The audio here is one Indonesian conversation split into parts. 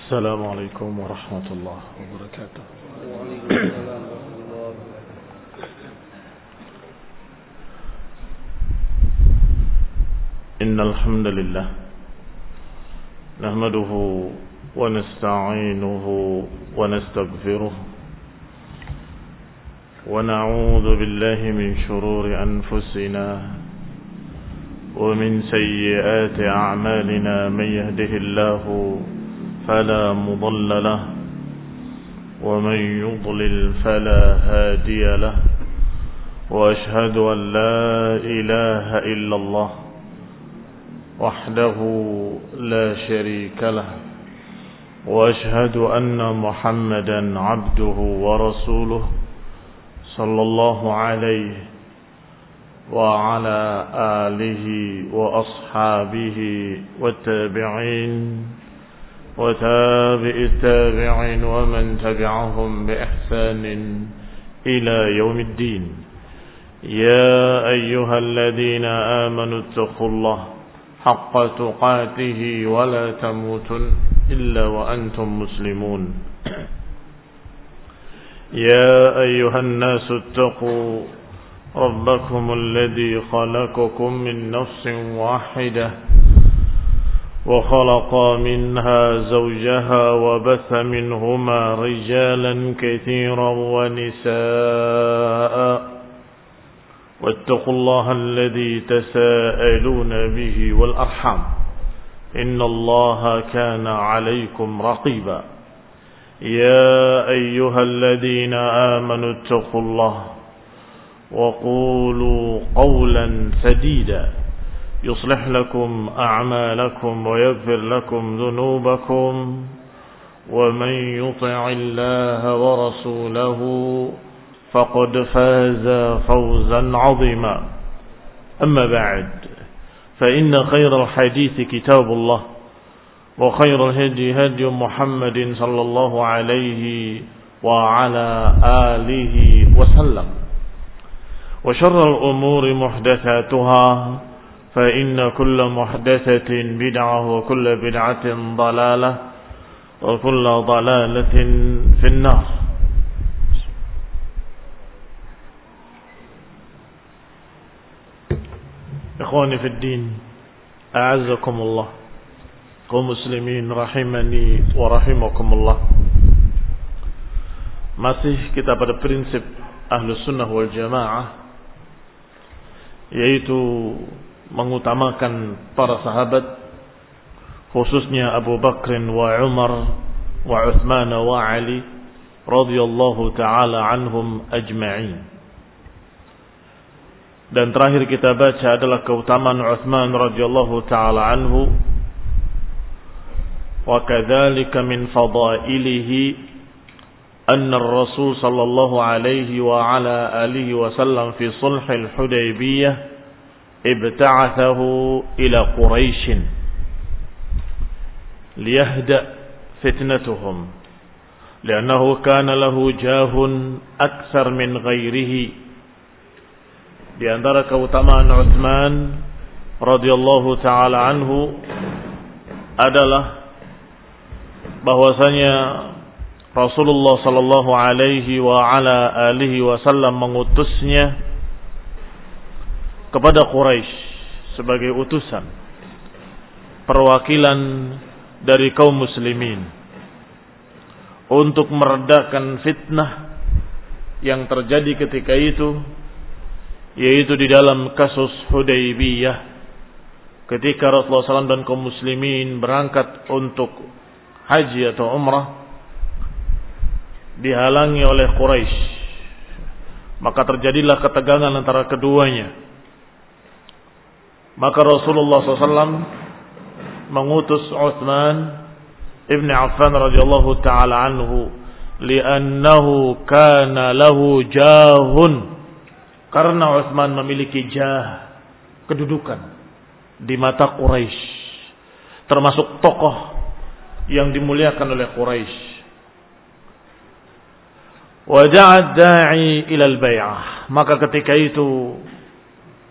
السلام عليكم ورحمة الله وبركاته. إن الحمد لله نحمده ونستعينه ونستغفره ونعوذ بالله من شرور أنفسنا ومن سيئات أعمالنا. من يهده الله فلا مضل له ومن يضلل فلا هادي له، وأشهد أن لا إله إلا الله وحده لا شريك له، وأشهد أن محمدا عبده ورسوله صلى الله عليه وعلى آله وأصحابه والتابعين وتابع التابعين ومن تبعهم بإحسان إلى يوم الدين. يا أيها الذين آمنوا اتقوا الله حق تقاته ولا تموتن إلا وأنتم مسلمون. يا أيها الناس اتقوا ربكم الذي خلقكم من نفس واحدة وخلق منها زوجها وبث منهما رجالا كثيرا ونساء، واتقوا الله الذي تساءلون به والأرحام إن الله كان عليكم رقيبا. يا أيها الذين آمنوا اتقوا الله وقولوا قولا سديدا يصلح لكم أعمالكم ويغفر لكم ذنوبكم، ومن يطع الله ورسوله فقد فاز فوزا عظيما. أما بعد، فإن خير الحديث كتاب الله، وخير الهدي هدي محمد صلى الله عليه وعلى آله وسلم، وشر الأمور محدثاتها، فإن كل محدثة بدعة وكل بدعة ضلالة وكل ضلالة في النار. إخواني في الدين، أعزكم الله، kaum muslimin rahimani wa rahimakumullah. Masih kita pada prinsip Ahlus Sunnah wal Jamaah, yaitu mengutamakan para sahabat, khususnya Abu Bakr wa Umar wa Uthman wa Ali radhiyallahu ta'ala anhum ajma'in. Dan terakhir kita baca adalah keutamaan Uthman radhiyallahu ta'ala anhu. Wa kadzalika min fadailihi أن الرسول صلى الله عليه وعلى آله وسلم في صلح الحديبية ابتعثه إلى قريش ليهدأ فتنتهم، لأنه كان له جاه أكثر من غيره. Di antara keutamaan Utsman radhiyallahu taala anhu adalah bahwasanya Rasulullah sallallahu alaihi wa ala alihi wasallam mengutusnya kepada Quraisy sebagai utusan perwakilan dari kaum muslimin untuk meredakan fitnah yang terjadi ketika itu, yaitu di dalam kasus Hudaybiyah, ketika Rasulullah SAW dan kaum muslimin berangkat untuk haji atau umrah dihalangi oleh Quraisy, maka terjadilah ketegangan antara keduanya. Maka Rasulullah SAW mengutus Utsman ibn Affan radhiyallahu taala anhu, li'annahu kana lahu jahun, karena Utsman memiliki jah, kedudukan di mata Quraisy, termasuk tokoh yang dimuliakan oleh Quraisy. Waja'ad da'i ilal bay'ah, maka ketika itu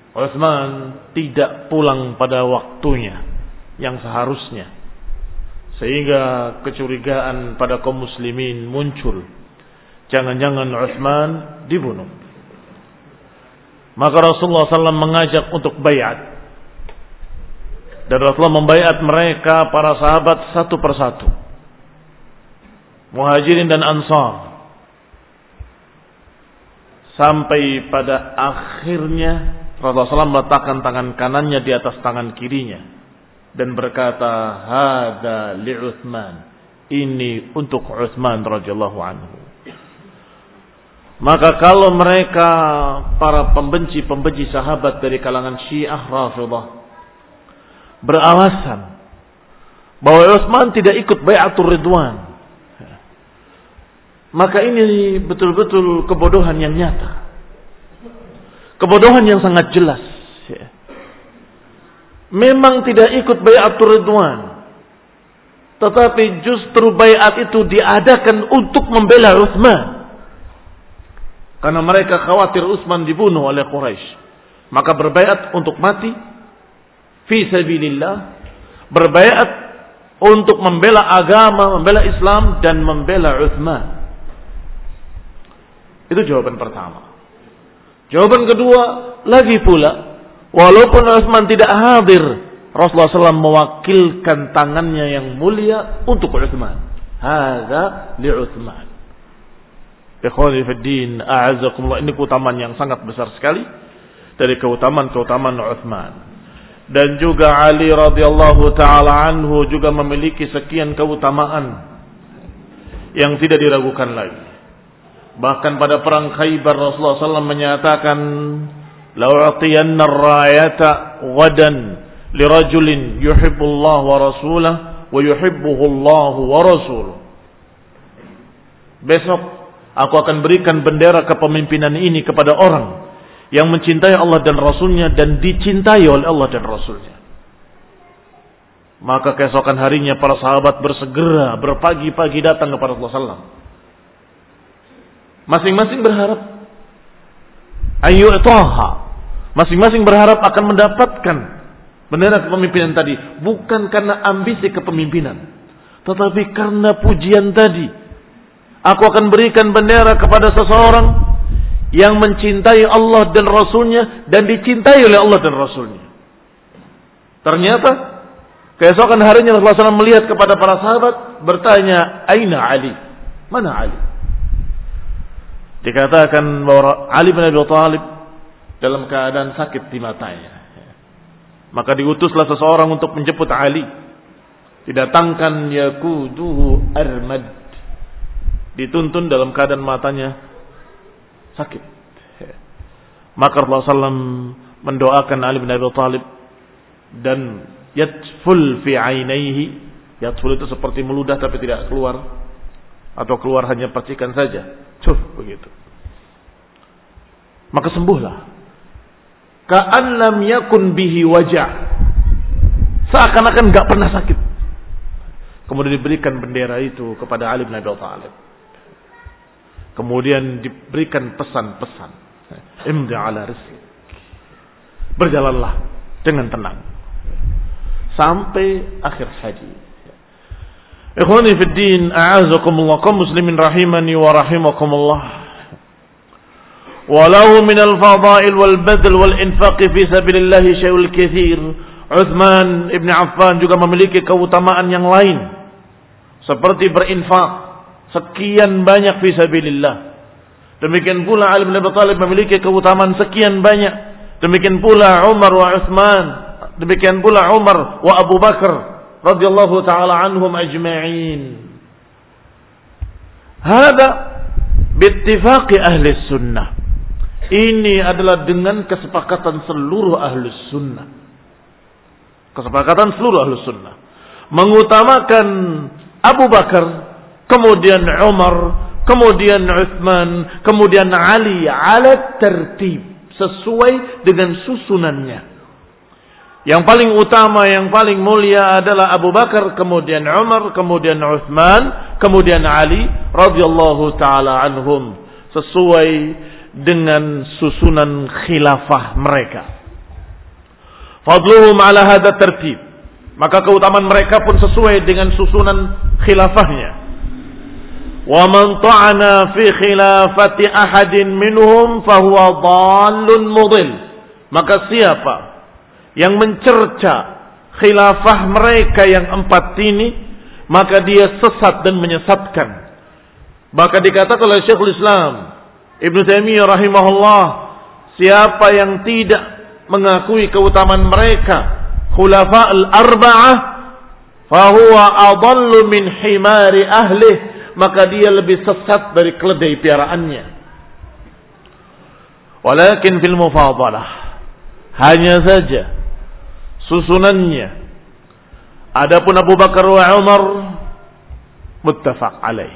Utsman tidak pulang pada waktunya yang seharusnya, Sehingga kecurigaan pada kaum muslimin muncul. Jangan-jangan Utsman dibunuh. Maka Rasulullah SAW mengajak untuk baiat. Dan Rasulullah membaiat mereka, para sahabat, satu persatu. Muhajirin dan Ansar. Sampai pada akhirnya Rasulullah SAW meletakkan tangan kanannya di atas tangan kirinya. Dan berkata, hada li Utsman, ini untuk Utsman radhiyallahu anhu. Maka kalau mereka para pembenci sahabat dari kalangan Syiah Rafidhah beralasan bahwa Utsman tidak ikut bai'atur ridwan, maka ini betul-betul kebodohan yang nyata, kebodohan yang sangat jelas. Memang tidak ikut bai'atur ridwan, tetapi justru bai'at itu diadakan untuk membela Utsman. Karena mereka khawatir Utsman dibunuh oleh Quraisy. Maka berbai'at untuk mati fi sabilillah, berbai'at untuk membela agama, membela Islam dan membela Utsman. Itu jawaban pertama. Jawaban kedua, lagi pula walaupun Utsman tidak hadir, Rasulullah SAW mewakilkan tangannya yang mulia untuk Utsman. Hadza li Utsman. Ikhwani fi din, a'azzakumullah, ini keutamaan yang sangat besar sekali dari keutamaan-keutamaan Utsman. Dan juga Ali radhiyallahu taala anhu juga memiliki sekian keutamaan yang tidak diragukan lagi. Bahkan pada perang Khaybar Rasulullah SAW menyatakan, la'utiyanna ar-rayata ghadan lirajulin yuhibbullah wa rasulahu wa yuhibbuhu Allah wa rasuluhu. Besok aku akan berikan bendera kepemimpinan ini kepada orang yang mencintai Allah dan Rasulnya dan dicintai oleh Allah dan Rasulnya. Maka keesokan harinya para sahabat bersegera berpagi-pagi datang kepada Rasulullah SAW. Masing-masing berharap ayyu'taha, masing-masing berharap akan mendapatkan bendera kepemimpinan tadi, bukan karena ambisi kepemimpinan, tetapi karena pujian tadi. Aku akan berikan bendera kepada seseorang yang mencintai Allah dan Rasulnya dan dicintai oleh Allah dan Rasulnya. Ternyata keesokan harinya Rasulullah SAW melihat kepada para sahabat, bertanya, Aina Ali? Mana Ali? Dikatakan bahwa Ali bin Abi Thalib dalam keadaan sakit di matanya. Maka diutuslah seseorang untuk menjemput Ali. Didatangkan yakuduhu armad. Dituntun dalam keadaan matanya sakit. Maka Rasulullah SAW mendoakan Ali bin Abi Thalib dan yatful fi ainaihi. Yatful itu seperti meludah tapi tidak keluar, atau keluar hanya percikan saja. Begitu. Maka sembuhlah. Ka'an lam yakun bihi wajah. Seakan-akan enggak pernah sakit. Kemudian diberikan bendera itu kepada Ali bin Abi Thalib. Kemudian diberikan pesan-pesan. Imdi ala rizlik. Berjalanlah dengan tenang. Sampai akhir hadis. Ikhwani fi din, a'azakumullah, kaum muslimin rahimani wa rahimakumullah. Walau min al-fadail wal badl wal infaq fi sabilillah syai'ul katsir. Utsman ibn Affan juga memiliki keutamaan yang lain, seperti berinfak sekian banyak fi sabilillah. Demikian pula Ali bin Abi Thalib memiliki keutamaan sekian banyak. Demikian pula Umar wa Utsman. Demikian pula Umar wa Abu Bakar radhiyallahu taala anhum ajma'in. Hada bittifaqi ahli sunnah. Ini adalah dengan kesepakatan seluruh ahli sunnah. Kesepakatan seluruh ahli sunnah mengutamakan Abu Bakar, kemudian Umar, kemudian Utsman, kemudian Ali ala tertib, sesuai dengan susunannya. Yang paling utama, yang paling mulia adalah Abu Bakar, kemudian Umar, kemudian Utsman, kemudian Ali radhiyallahu taala anhum, sesuai dengan susunan khilafah mereka. Fadluhum ala hadha tertib. Maka keutamaan mereka pun sesuai dengan susunan khilafahnya. Wa man ta'ana fi khilafati ahadin minhum fahuwa dhallun mudil. Maka siapa yang mencerca khilafah mereka yang 4 ini, maka dia sesat dan menyesatkan. Maka dikatakan oleh Syekhul Islam Ibnu Taimiyah rahimahullah, siapa yang tidak mengakui keutamaan mereka khulafa al-arba'ah, fahuwa adallu min himari ahlih, maka dia lebih sesat dari keledai piaraannya. Walakin fil mufadalah, hanya saja susunannya, adapun Abu Bakar wa Umar muttafaq alaih,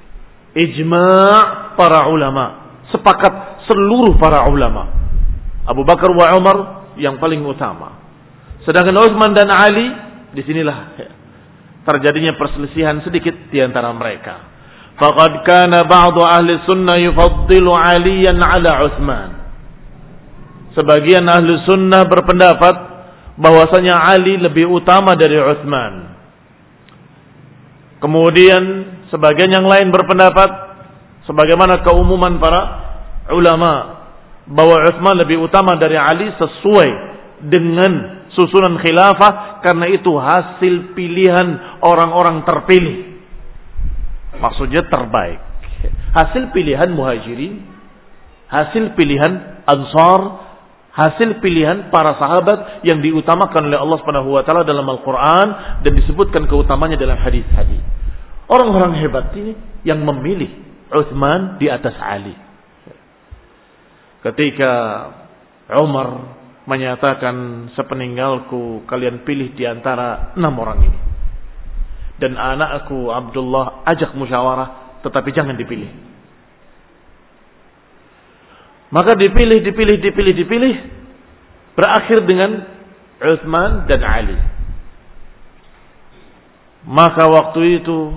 ijma' para ulama, sepakat seluruh para ulama, Abu Bakar wa Umar yang paling utama. Sedangkan Utsman dan Ali, disinilah terjadinya perselisihan sedikit di antara mereka. Faqad kana ba'du ahli sunnah yufaddilu Aliyan ala Utsman. Sebagian ahli sunnah berpendapat bahwasanya Ali lebih utama dari Utsman. Kemudian sebagian yang lain berpendapat sebagaimana keumuman para ulama bahwa Utsman lebih utama dari Ali sesuai dengan susunan khilafah, karena itu hasil pilihan orang-orang terpilih. Maksudnya terbaik. Hasil pilihan muhajirin, hasil pilihan ansar, hasil pilihan para sahabat yang diutamakan oleh Allah Subhanahu wa taala dalam Al-Qur'an dan disebutkan keutamanya dalam hadis-hadis. Orang-orang hebat ini yang memilih Utsman di atas Ali. Ketika Umar menyatakan, sepeninggalku kalian pilih di antara 6 orang ini, dan anakku Abdullah ajak musyawarah, tetapi jangan dipilih. Maka dipilih, berakhir dengan Utsman dan Ali. Maka waktu itu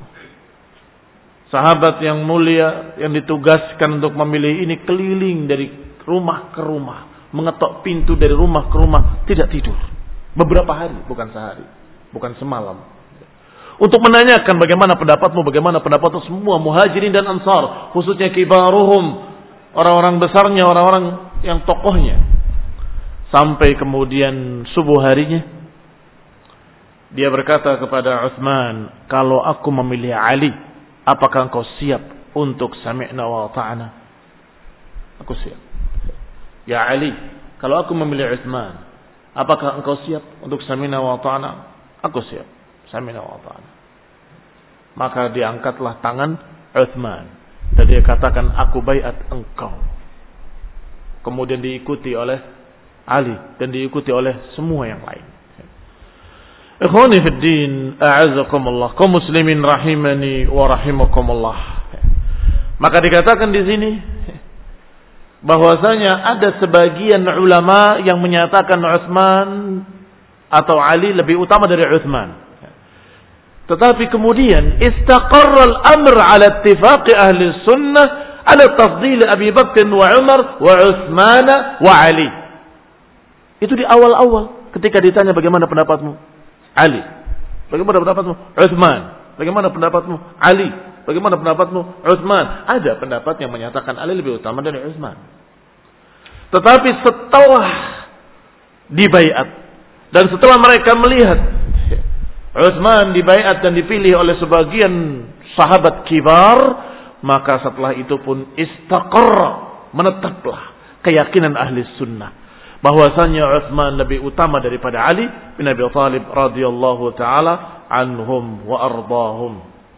sahabat yang mulia yang ditugaskan untuk memilih ini keliling dari rumah ke rumah, mengetok pintu dari rumah ke rumah, tidak tidur beberapa hari, bukan sehari, bukan semalam, untuk menanyakan bagaimana pendapatmu semua muhajirin dan ansar, khususnya kibaruhum, orang-orang besarnya, orang-orang yang tokohnya. Sampai kemudian subuh harinya dia berkata kepada Utsman, kalau aku memilih Ali, apakah engkau siap untuk sami'na wa ta'ana? Aku siap. Ya Ali, kalau aku memilih Utsman, apakah engkau siap untuk sami'na wa ta'ana? Aku siap. Sami'na wa ta'ana. Maka diangkatlah tangan Utsman dan dia katakan, aku baiat engkau. Kemudian diikuti oleh Ali dan diikuti oleh semua yang lain. Ikhwani fid din, a'azzakumullah, kaum muslimin rahimani wa rahimakumullah. Maka dikatakan di sini bahwasanya ada sebagian ulama yang menyatakan Utsman atau Ali lebih utama dari Utsman. Tetapi kemudian istaqarra al-amr ala ittifaq ahli sunnah ala tafdhil Abi Bakr wa Umar wa Utsman wa Ali. Itu di awal-awal ketika ditanya bagaimana pendapatmu? Ali. Bagaimana pendapatmu? Utsman. Bagaimana pendapatmu? Ali. Bagaimana pendapatmu? Utsman. Ada pendapat yang menyatakan Ali lebih utama dari Utsman. Tetapi setelah dibaiat dan setelah mereka melihat Utsman dibaiat dan dipilih oleh sebagian sahabat kibar, maka setelah itu pun istaqarra, menetaplah keyakinan ahli sunnah bahwasanya Utsman lebih utama daripada Ali bin Abi Thalib radhiyallahu taala anhum wa ardahum.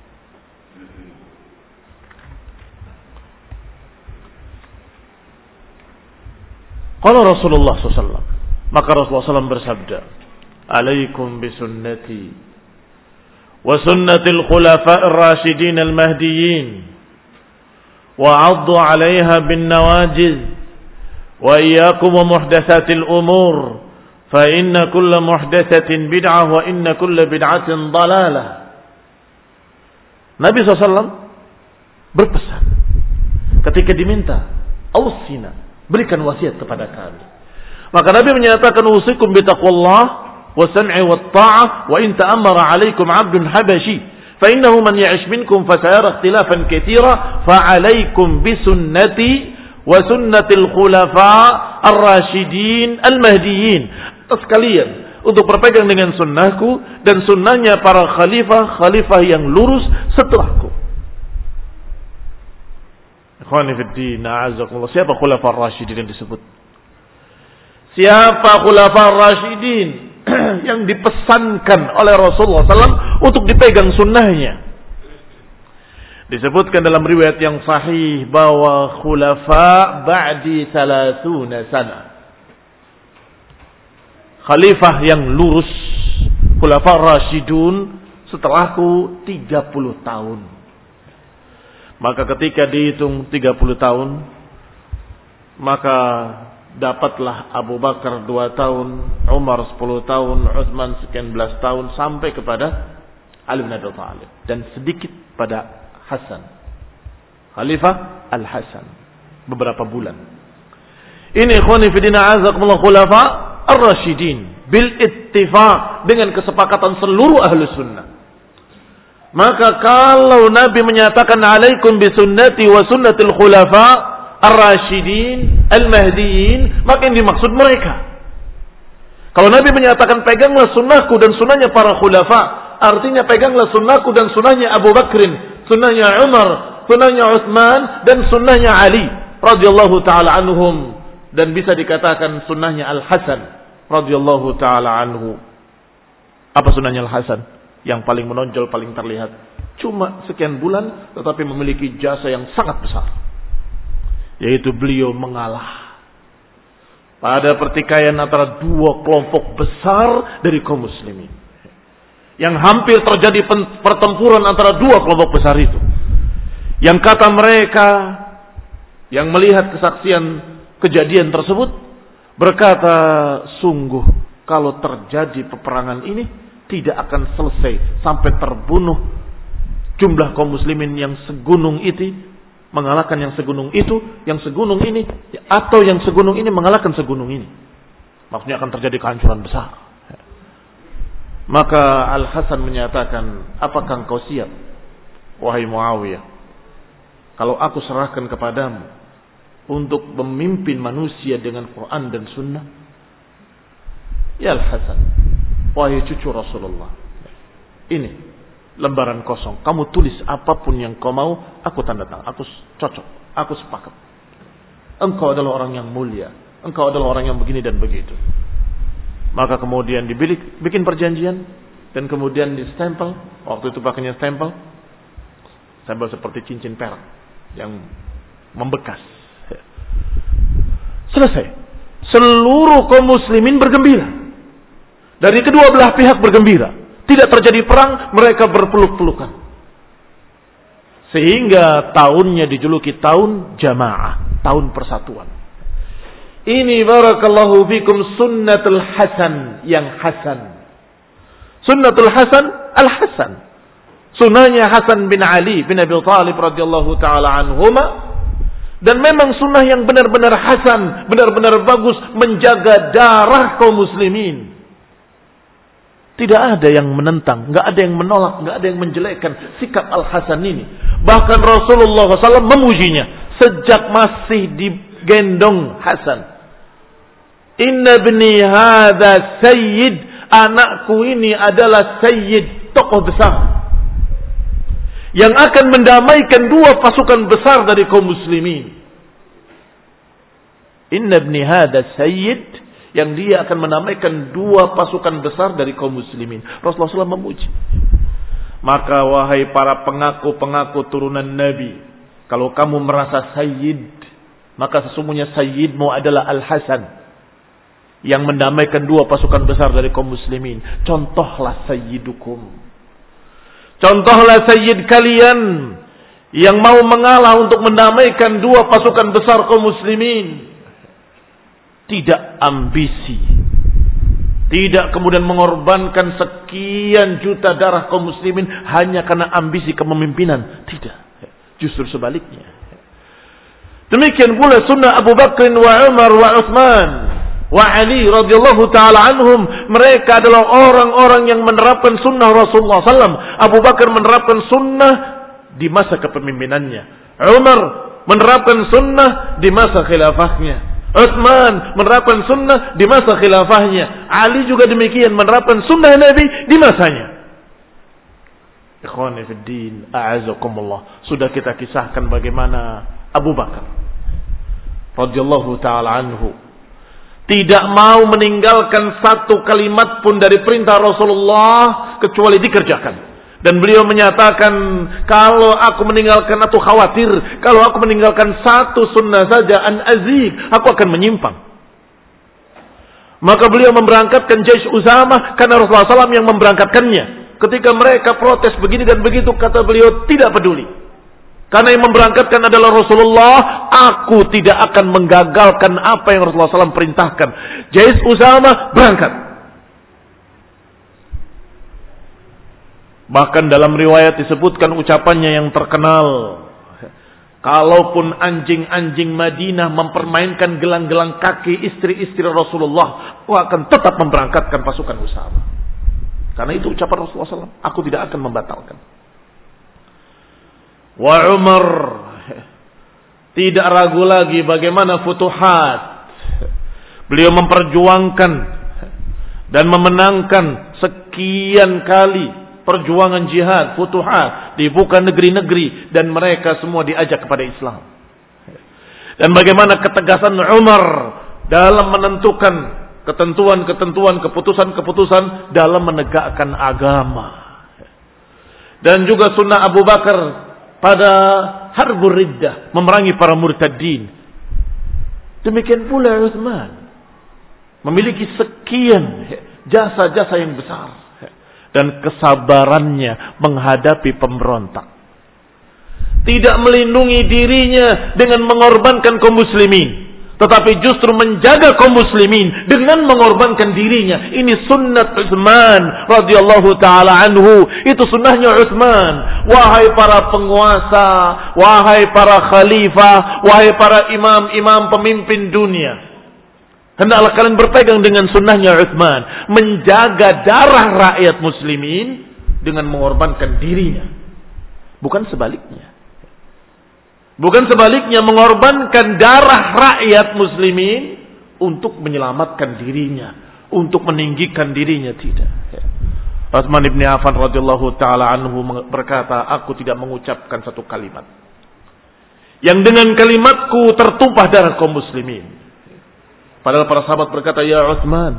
Qala Rasulullah SAW, maka Rasulullah SAW bersabda, alaikum bisunnati wa sunnatil khulafa'ir rasyidin al-mahdiyyin wa 'addu 'alayha bin nawajiz wa iyyakum wa muhdatsatil umur fa inna kulla muhdatsatin bid'ah wa inna kulla bid'atin dhalalah. Nabi SAW berpesan ketika diminta, ausina, berikan wasiat kepada kami. Maka Nabi menyatakan, usikum bitaqwallah wa sam'i wa ta'ah wa in ta'ammara 'alaikum 'abdun habashi fa innahu man ya'ish minkum fa sayara ikhtilafan katsira fa 'alaikum bi sunnati wa sunnatil khulafa ar-rasyidin al-mahdiyyin. Sekalian untuk berpegang dengan sunnahku dan sunnahnya para khalifah yang lurus setelahku. Ikhwani fid din, a'azakumullah. Siapa khulafa ar-rasyidin yang disebut? Siapa khulafa ar-rasyidin yang dipesankan oleh Rasulullah SAW untuk dipegang sunnahnya? Disebutkan dalam riwayat yang sahih bahwa khulafa ba'di 30 sana. Khalifah yang lurus, khulafa rasyidun setelahku 30 tahun. Maka ketika dihitung 30 tahun, maka dapatlah Abu Bakar 2 tahun, Umar 10 tahun, Utsman sekian belas tahun, sampai kepada Ali bin Abi Thalib. Dan sedikit pada Hasan, Khalifah Al-Hasan, beberapa bulan. Ini ikhwani fillah azakumullah khulafa ar-rasyidin bil ittifaq, dengan kesepakatan seluruh ahli sunnah. Maka kalau Nabi menyatakan alaikum bi sunnati wa sunnatil khulafa ar-rasyidin al-mahdiyyin, maka yang dimaksud mereka. Kalau Nabi menyatakan peganglah sunnahku dan sunnahnya para khulafa, artinya peganglah sunnahku dan sunnahnya Abu Bakrin, sunnahnya Umar, sunnahnya Utsman, dan sunnahnya Ali radhiyallahu taala anhum, dan bisa dikatakan sunnahnya Al-Hasan radhiyallahu taala anhu. Apa sunnahnya Al-Hasan? Yang paling menonjol, paling terlihat. Cuma sekian bulan tetapi memiliki jasa yang sangat besar, yaitu beliau mengalah pada pertikaian antara dua kelompok besar dari kaum muslimin, yang hampir terjadi pertempuran antara dua kelompok besar itu, yang kata mereka yang melihat kesaksian kejadian tersebut berkata, sungguh kalau terjadi peperangan ini tidak akan selesai sampai terbunuh jumlah kaum muslimin yang segunung itu mengalahkan yang segunung itu, yang segunung ini, atau yang segunung ini mengalahkan segunung ini. Maksudnya akan terjadi kehancuran besar. Maka Al-Hasan menyatakan, apakah engkau siap, wahai Muawiyah, kalau aku serahkan kepadamu untuk memimpin manusia dengan Quran dan Sunnah? Ya Al-Hasan, wahai cucu Rasulullah, ini lembaran kosong, kamu tulis apapun yang kau mau, aku tanda tangan, aku cocok, aku sepakat. Engkau adalah orang yang mulia, engkau adalah orang yang begini dan begitu. Maka kemudian bikin perjanjian, dan kemudian distempel. Waktu itu pakainya stempel seperti cincin perak yang membekas. Selesai. Seluruh kaum muslimin bergembira. Dari kedua belah pihak bergembira. Tidak terjadi perang, mereka berpeluk-pelukan. Sehingga tahunnya dijuluki tahun jamaah, tahun persatuan. Ini barakallahu fikum sunnatul Hasan, yang Hasan. Sunnatul Hasan, Al-Hasan. Sunnahnya Hasan bin Ali bin Abi Thalib radhiyallahu taala anhuma. Dan memang sunnah yang benar-benar hasan, benar-benar bagus, menjaga darah kaum muslimin. Tidak ada yang menentang, nggak ada yang menolak, nggak ada yang menjelekkan sikap Al-Hasan ini. Bahkan Rasulullah SAW memujinya sejak masih digendong Hasan. Inna bni hadza sayyid, anakku ini adalah sayyid, tokoh besar yang akan mendamaikan dua pasukan besar dari kaum muslimin. Inna bni hadza sayyid, yang dia akan menamaikan dua pasukan besar dari kaum muslimin. Rasulullah SAW memuji. Maka wahai para pengaku-pengaku turunan Nabi, kalau kamu merasa sayyid, maka sesungguhnya sayyidmu adalah Al-Hasan, yang mendamaikan dua pasukan besar dari kaum muslimin. Contohlah sayyidukum, contohlah sayyid kalian yang mau mengalah untuk mendamaikan dua pasukan besar kaum muslimin. Tidak ambisi, tidak kemudian mengorbankan sekian juta darah kaum muslimin hanya karena ambisi kepemimpinan. Tidak, justru sebaliknya. Demikian pula sunnah Abu Bakr wa Umar wa Utsman. wa Ali radhiyallahu taala anhum, mereka adalah orang-orang yang menerapkan sunnah Rasulullah SAW. Abu Bakar menerapkan sunnah di masa kepemimpinannya. Umar menerapkan sunnah di masa khilafahnya. Utsman menerapkan sunnah di masa khilafahnya. Ali juga demikian menerapkan sunnah Nabi di masanya. Ikhwani fid din, a'azakumullah. Sudah kita kisahkan bagaimana Abu Bakar radhiyallahu taala anhu tidak mau meninggalkan satu kalimat pun dari perintah Rasulullah kecuali dikerjakan. Dan beliau menyatakan, kalau aku meninggalkan atau khawatir, kalau aku meninggalkan satu sunnah saja, an azig, aku akan menyimpang. Maka beliau memberangkatkan Jaish Usamah karena Rasulullah SAW yang memberangkatkannya. Ketika mereka protes begini dan begitu, kata beliau tidak peduli. Karena yang memberangkatkan adalah Rasulullah, aku tidak akan menggagalkan apa yang Rasulullah SAW perintahkan. Jaish Usamah berangkat. Bahkan dalam riwayat disebutkan ucapannya yang terkenal. Kalaupun anjing-anjing Madinah mempermainkan gelang-gelang kaki istri-istri Rasulullah, aku akan tetap memberangkatkan pasukan Usamah. Karena itu ucapan Rasulullah SAW. Aku tidak akan membatalkan. Wa Umar tidak ragu lagi bagaimana futuhat. Beliau memperjuangkan dan memenangkan sekian kali perjuangan jihad, futuhat, dibuka negeri-negeri dan mereka semua diajak kepada Islam. Dan bagaimana ketegasan Umar dalam menentukan ketentuan-ketentuan, keputusan-keputusan dalam menegakkan agama. Dan juga sunnah Abu Bakar pada Harbur Riddah, memerangi para murtadin. Demikian pula Utsman memiliki sekian jasa-jasa yang besar. Dan kesabarannya menghadapi pemberontak. Tidak melindungi dirinya dengan mengorbankan kaum muslimin. Tetapi justru menjaga kaum muslimin dengan mengorbankan dirinya. Ini sunnat Utsman radhiyallahu ta'ala anhu. Itu sunnahnya Utsman. Wahai para penguasa, wahai para khalifah, wahai para imam-imam pemimpin dunia, hendaklah kalian berpegang dengan sunnahnya Utsman, menjaga darah rakyat muslimin dengan mengorbankan dirinya. Bukan sebaliknya. Bukan sebaliknya mengorbankan darah rakyat muslimin untuk menyelamatkan dirinya, untuk meninggikan dirinya, tidak. Utsman bin Affan radhiyallahu taala anhu berkata, aku tidak mengucapkan satu kalimat yang dengan kalimatku tertumpah darah kaum muslimin. Padahal para sahabat berkata, ya Utsman,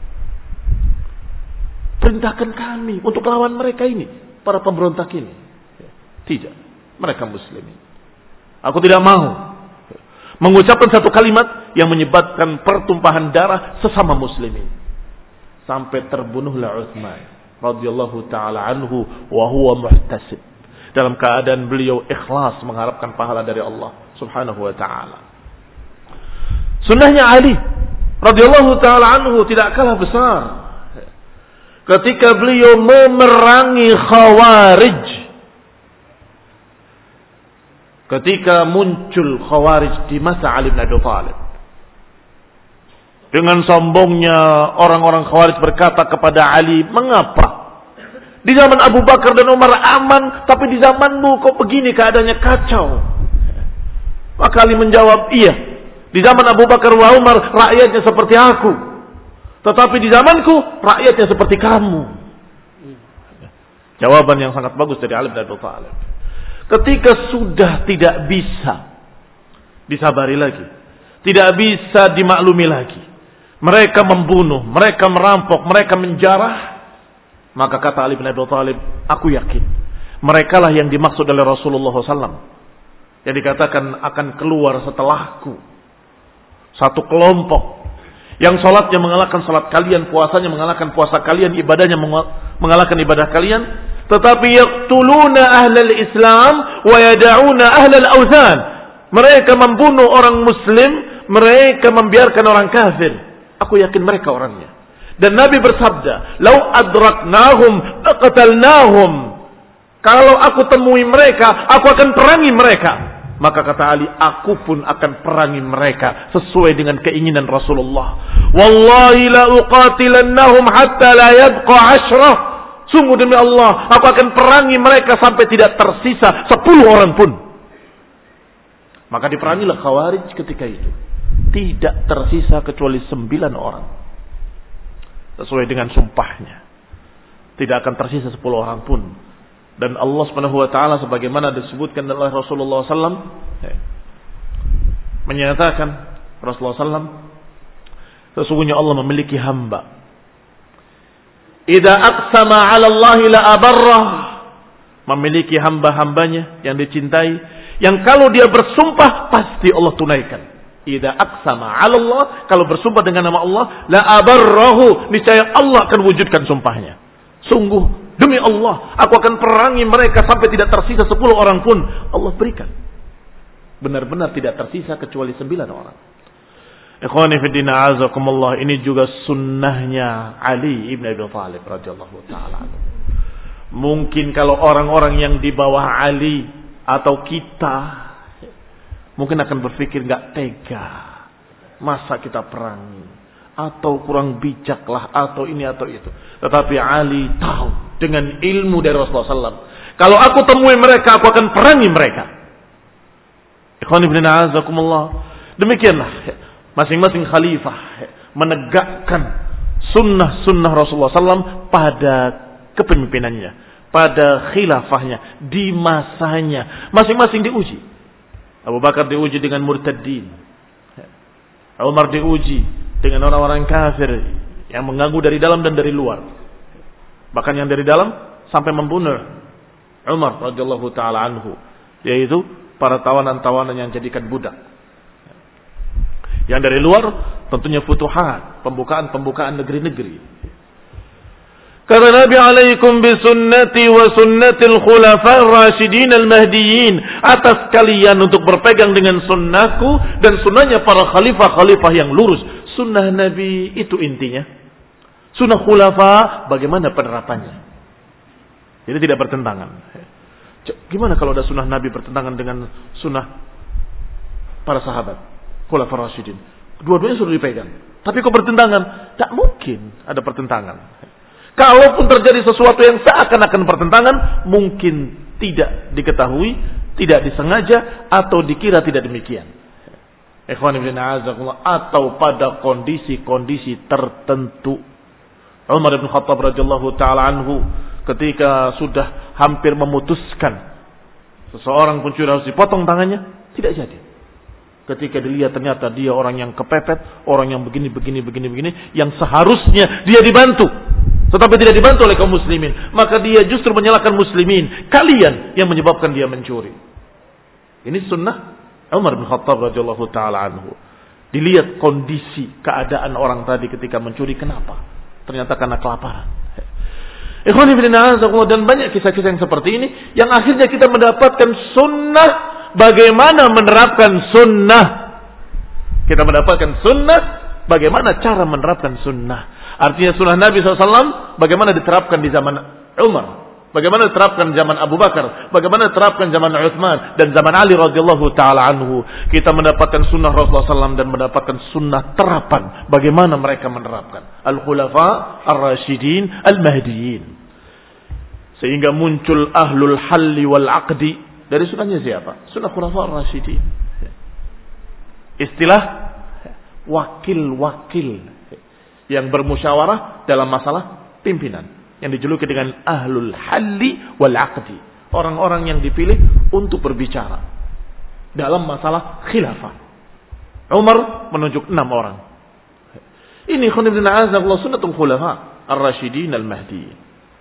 perintahkan kami untuk lawan mereka ini, para pemberontak ini. Tidak, mereka muslimin. Aku tidak mau mengucapkan satu kalimat yang menyebabkan pertumpahan darah sesama muslimin. Sampai terbunuhlah Utsman radhiyallahu taala anhu wa huwa muhtasib. Dalam keadaan beliau ikhlas mengharapkan pahala dari Allah Subhanahu wa taala. Sunnahnya Ali radhiyallahu taala anhu tidak kalah besar. Ketika beliau memerangi Khawarij. Ketika muncul Khawarij di masa Ali bin Abi Thalib. Dengan sombongnya orang-orang Khawarij berkata kepada Ali, mengapa? Di zaman Abu Bakar dan Umar aman, tapi di zamanmu kok begini keadaannya kacau. Maka Ali menjawab, iya. Di zaman Abu Bakar wa Umar rakyatnya seperti aku. Tetapi di zamanku rakyatnya seperti kamu. Jawaban yang sangat bagus dari Ali bin Abi Thalib. Ketika sudah tidak bisa disabari lagi, tidak bisa dimaklumi lagi, mereka membunuh, mereka merampok, mereka menjarah, maka kata Ali bin Abi Thalib, aku yakin merekalah yang dimaksud oleh Rasulullah SAW, yang dikatakan akan keluar setelahku satu kelompok yang salatnya mengalahkan salat kalian, puasanya mengalahkan puasa kalian, ibadahnya mengalahkan ibadah kalian, tetapi yaqtuluna ahlal Islam wa yad'una ahlal awthan. Mereka membunuh orang muslim, mereka membiarkan orang kafir. Aku yakin mereka orangnya. Dan Nabi bersabda, "Lau adraknahum laqatalnahum." Kalau aku temui mereka, aku akan perangi mereka. Maka kata Ali, aku pun akan perangi mereka sesuai dengan keinginan Rasulullah. Wallahi la uqatilannahum hatta la yabqa 'ashrah. Sungguh demi Allah, aku akan perangi mereka sampai tidak tersisa 10 orang pun. Maka diperangilah Khawarij ketika itu. Tidak tersisa kecuali 9 orang. Sesuai dengan sumpahnya. Tidak akan tersisa 10 orang pun. Dan Allah Subhanahu wa taala sebagaimana disebutkan oleh Rasulullah SAW menyatakan, Rasulullah SAW, sesungguhnya Allah memiliki hamba. Idza aqsama 'ala Allah la abarrah. Memiliki hamba-hambanya yang dicintai, yang kalau dia bersumpah pasti Allah tunaikan. Idza aqsama 'ala Allah, kalau bersumpah dengan nama Allah, la abarrahu, niscaya Allah akan wujudkan sumpahnya. Sungguh demi Allah, aku akan perangi mereka sampai tidak tersisa 10 orang pun. Allah berikan. Benar-benar tidak tersisa kecuali 9 orang. Ikhwani fi din, a'azakumullah, ini juga sunnahnya Ali ibn Abi Thalib radhiyallahu ta'ala. Mungkin kalau orang-orang yang di bawah Ali atau kita mungkin akan berpikir gak tega. Masa kita perangi? Atau kurang bijaklah, atau ini atau itu. Tetapi Ali tahu dengan ilmu dari Rasulullah SAW. Kalau aku temui mereka, aku akan perangi mereka. Ikhwan ibn a'azakumullah. Demikianlah masing-masing khalifah menegakkan sunnah-sunnah Rasulullah SAW pada kepemimpinannya, pada khilafahnya, di masanya. Masing-masing diuji. Abu Bakar diuji dengan murtadin. Umar diuji dengan orang-orang kafir yang mengganggu dari dalam dan dari luar. Bahkan yang dari dalam sampai membunuh Umar radhiyallahu taala anhu, yaitu para tawanan-tawanan yang jadikan budak. Yang dari luar tentunya futuhat, pembukaan negeri-negeri. Kata Nabi, alaikum bisunnati wa sunnatil khulafa'ir rasyidin al-mahdiyyin. Atas kalian untuk berpegang dengan sunnahku dan sunnahnya para khalifah-khalifah yang lurus. Sunnah Nabi itu intinya. Sunnah khulafa bagaimana penerapannya. Jadi tidak bertentangan. Gimana kalau ada sunnah Nabi bertentangan dengan sunnah para sahabat, khulafa rasyidin? Dua-duanya sudah dipegang. Tapi kok bertentangan? Tak mungkin ada pertentangan. Kalaupun terjadi sesuatu yang seakan-akan pertentangan, mungkin tidak diketahui, tidak disengaja, atau dikira tidak demikian. Ikhwan ibn a'azakumullah, atau pada kondisi-kondisi tertentu. Umar bin Khattab radhiyallahu ta'ala anhu ketika sudah hampir memutuskan seseorang pencuri harus dipotong tangannya, tidak jadi. Ketika dilihat ternyata dia orang yang kepepet, orang yang begini, yang seharusnya dia dibantu, tetapi tidak dibantu oleh kaum muslimin, maka dia justru menyalahkan muslimin. Kalian yang menyebabkan dia mencuri. Ini sunnah Umar bin Khattab radhiyallahu taala anhu. Dilihat kondisi keadaan orang tadi ketika mencuri, kenapa? Ternyata karena kelaparan. Ikhwan fillah, dan banyak kisah-kisah yang seperti ini yang akhirnya kita mendapatkan sunnah, bagaimana menerapkan sunnah. Kita mendapatkan sunnah, bagaimana cara menerapkan sunnah. Artinya sunnah Nabi SAW bagaimana diterapkan di zaman Umar, bagaimana diterapkan zaman Abu Bakar, bagaimana diterapkan zaman Utsman dan zaman Ali radhiyallahu taala anhu. Kita mendapatkan sunnah Rasulullah SAW dan mendapatkan sunnah terapan bagaimana mereka menerapkan al-khulafa ar-rasyidin al-mahdiyyin. Sehingga muncul ahlul halli wal aqdi dari sunnahnya siapa? Sunnah khulafa ar-rasyidin. Istilah wakil-wakil yang bermusyawarah dalam masalah pimpinan, yang dijuluki dengan ahlul halli wal aqdi, orang-orang yang dipilih untuk berbicara dalam masalah khilafah. Umar menunjuk 6 orang. Ini khunibun a'azakullah sunnatul khulafa ar-rasyidin al-mahdiyyin.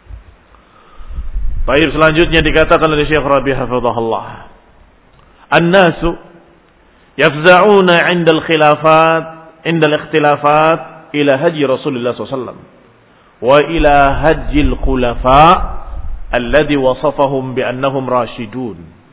Baik, selanjutnya dikatakan oleh Syekh Rabi hafizahullah, an-nasu yafza'una 'inda al-khilafat 'inda al-ikhtilafat ila haji Rasulullah SAW wa ila hajjil khulafa alladhi wasafahum bi annahum rasyidun.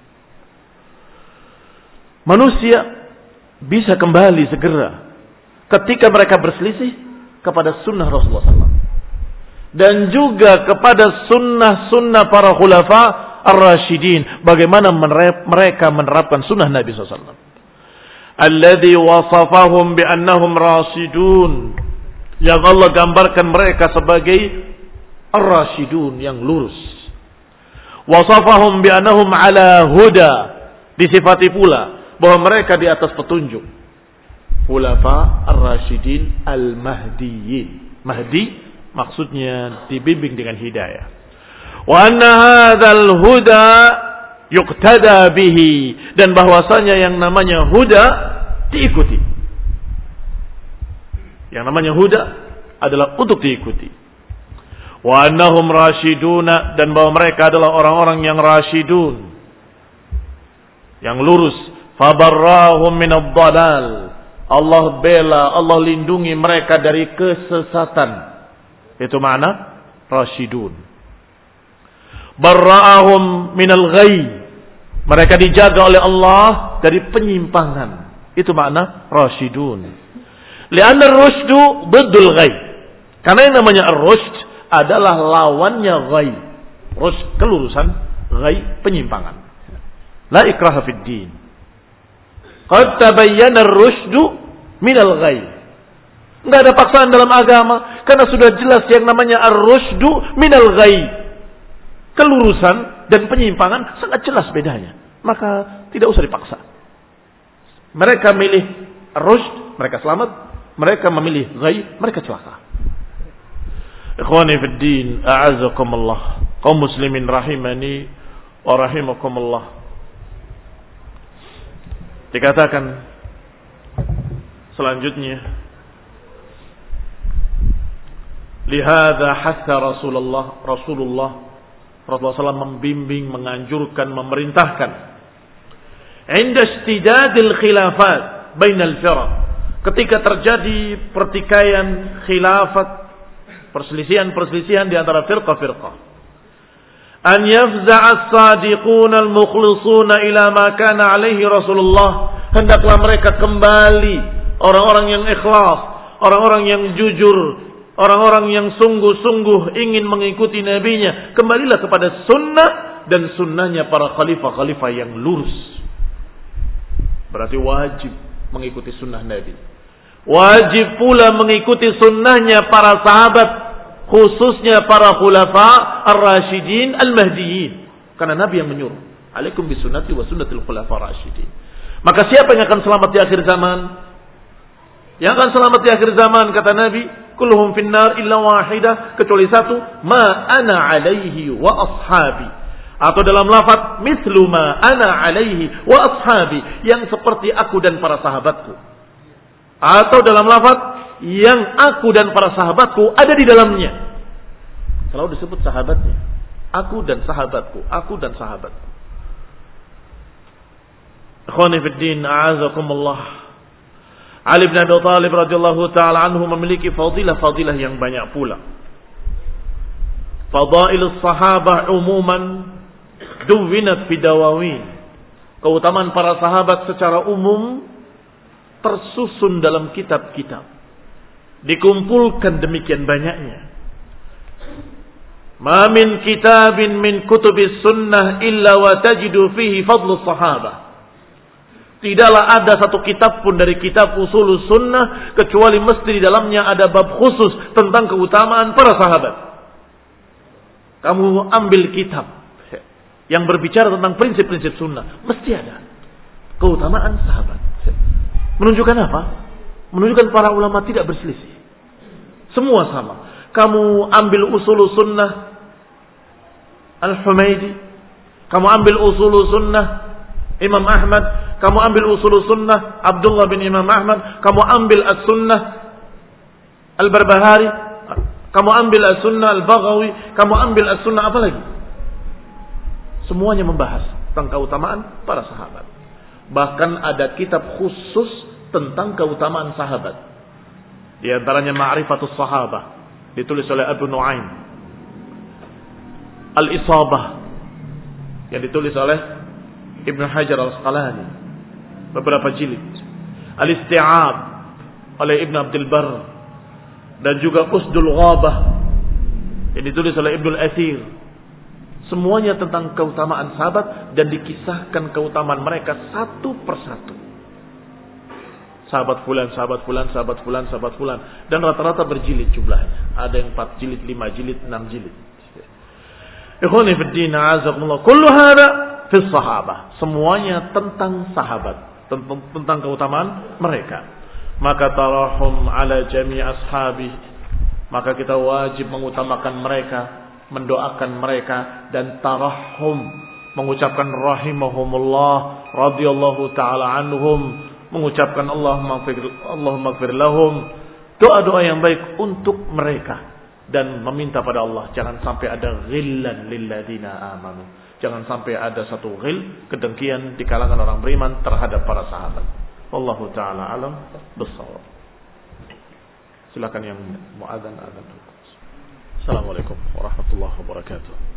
Manusia bisa kembali segera ketika mereka berselisih kepada sunnah Rasulullah SAW dan juga kepada sunnah-sunnah para khulafa ar-rasyidin, bagaimana mereka menerapkan sunnah Nabi SAW. Alladzi wasafahum bi annahum rasyidun, yang Allah gambarkan mereka sebagai ar-rasyidun, yang lurus. Wasafahum bi annahum ala huda, disifati pula bahwa mereka di atas petunjuk. Khulafa ar-rasyidin al-mahdiyyin. Mahdi maksudnya dibimbing dengan hidayah. Wa anna hadzal huda yuqtada bihi, dan bahwasanya yang namanya huda diikuti. Yang namanya huda adalah untuk diikuti. Wa annahum rasyiduna, dan bahwa mereka adalah orang-orang yang rasyidun, yang lurus. Fabarrahum minadh dhalal, Allah bela, Allah lindungi mereka dari kesesatan. Itu makna rasyidun. Barra'ahum minal ghayy, mereka dijaga oleh Allah dari penyimpangan. Itu makna rasyidun. Li'anna ar-rusydu diddul ghayy, karena yang namanya ar-rusyd adalah lawannya ghayy. Rusyd kelurusan, ghayy penyimpangan. La ikraha fid din. Qad tabayyana ar-rusydu minal ghayy. Enggak ada paksaan dalam agama, karena sudah jelas yang namanya ar-rusydu minal ghayy. Kelurusan dan penyimpangan sangat jelas bedanya. Maka tidak usah dipaksa. Mereka milih ar-rusyd, mereka selamat. Mereka memilih ghayy, mereka celaka. Ikhwani fid din, a'azzakumullah. Kaum muslimin rahimani wa rahimakumullah. Dikatakan selanjutnya, lihada hatta Rasulullah SAW membimbing, menganjurkan, memerintahkan. Inda istidadil khilafat bainal firaq, ketika terjadi pertikaian khilafat, perselisihan-perselisihan di antara firqah-firqah, an yafza'a as-sadiquna al-mukhlisuna ila ma kana alaihi Rasulullah, hendaklah mereka kembali, orang-orang yang ikhlas, orang-orang yang jujur, orang-orang yang sungguh-sungguh ingin mengikuti nabinya, kembalilah kepada sunnah dan sunnahnya para khalifah-khalifah yang lurus. Berarti wajib mengikuti sunnah Nabi. Wajib pula mengikuti sunnahnya para sahabat, khususnya para khulafa ar-rasyidin al-mahdiyyin. Karena Nabi yang menyuruh, alaikum bisunnati wa sunnatil khulafa ar-rasyidin. Maka siapa yang akan selamat di akhir zaman? Yang akan selamat di akhir zaman, kata Nabi, kulluhum finnar illa wahidah, kecuali satu, ma ana alaihi wa ashabi. Atau dalam lafaz mislu ma ana alaihi wa ashabi, yang seperti aku dan para sahabatku. Atau dalam lafaz yang aku dan para sahabatku ada di dalamnya. Selalu disebut sahabatnya, aku dan sahabatku, aku dan sahabatku. Ikhwani fid din, a'azakumullah. Ali bin Abi Thalib radhiyallahu taala anhu memiliki fadilah-fadilah yang banyak pula. Fadailus sahabah umuman duwinat fi dawawin. Keutamaan para sahabat secara umum tersusun dalam kitab-kitab. Dikumpulkan demikian banyaknya. Ma min kitabin min kutubis sunnah illa wa tajidu fihi fadlus sahabah. Tidaklah ada satu kitab pun dari kitab usul sunnah kecuali mesti di dalamnya ada bab khusus tentang keutamaan para sahabat. Kamu ambil kitab yang berbicara tentang prinsip-prinsip sunnah, mesti ada keutamaan sahabat. Menunjukkan apa? Menunjukkan para ulama tidak berselisih. Semua sama. Kamu ambil usul sunnah Al-Humaidi, kamu ambil usul sunnah Imam Ahmad, kamu ambil usul sunnah Abdullah bin Imam Ahmad, kamu ambil as-sunnah Al-Barbahari, kamu ambil as-sunnah Al-Baghawi, kamu ambil as-sunnah apa lagi? Semuanya membahas tentang keutamaan para sahabat. Bahkan ada kitab khusus tentang keutamaan sahabat. Di antaranya Ma'rifatus Sahabah, ditulis oleh Abu Nu'aim. Al-Isabah, yang ditulis oleh Ibn Hajar Al-Asqalani, beberapa jilid. Al-Isti'ab oleh Ibn Abdul Barr, dan juga Usdul Ghabah yang ditulis oleh Ibn Al-Athir. Semuanya tentang keutamaan sahabat dan dikisahkan keutamaan mereka satu persatu. Sahabat fulan, sahabat fulan, sahabat fulan, sahabat fulan. Dan rata-rata berjilid jumlahnya. Ada yang 4 jilid, 5 jilid, 6 jilid. Ikhwani fi din, a'azakumullah. Kullu hada fi sahabah. Semuanya tentang sahabat, tentang keutamaan mereka. Maka tarahum ala jami' ashabi. Maka kita wajib mengutamakan mereka, mendoakan mereka, dan tarahum, mengucapkan rahimahumullah, radhiyallahu taala anhum, mengucapkan Allahumma ighfir lahum, doa-doa yang baik untuk mereka, dan meminta pada Allah jangan sampai ada ghillan lilladina amanu, jangan sampai ada satu ghil, kedengkian di kalangan orang beriman terhadap para sahabat. Wallahu taala alam bissawab. Silakan yang muadzan azan. Assalamualaikum warahmatullahi wabarakatuh.